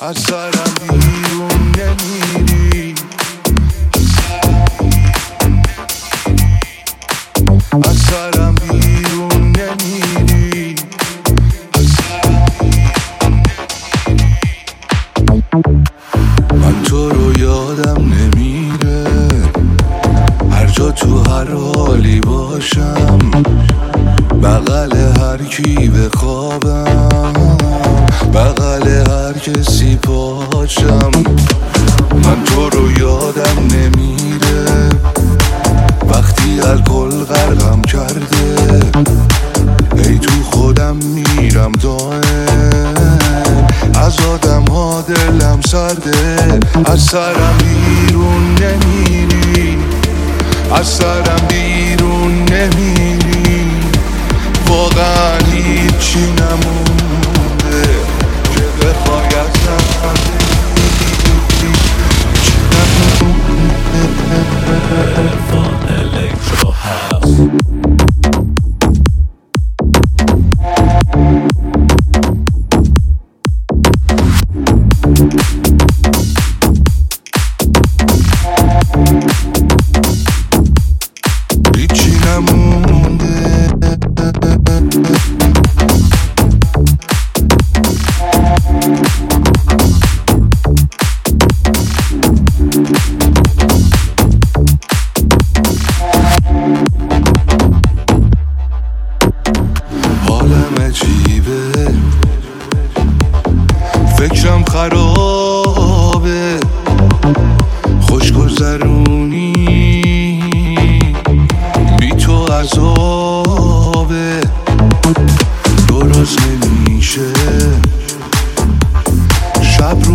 از سرم بیرون نمیری، از سرم بیرون نمیری، من تو رو یادم نمیره، هر جا تو هر حالی باشم، بغل هر کی بخوابم، بغل هر کسی پاشم. من تو رو یادم نمیره وقتی الکل غرقم کرده، ای تو خودم میرم دائم، از آدم ها دلم سرده، از سرم بیرون نمیری، از سرم بیرون نمیری، واقعا هیچی نمونده که بخوای ازم Fun Electro House. هیچی نمونده. حالم عجیبه، فکرم خرابه، خوش گذرونی بی تو عذابه، درست نمیشه، شب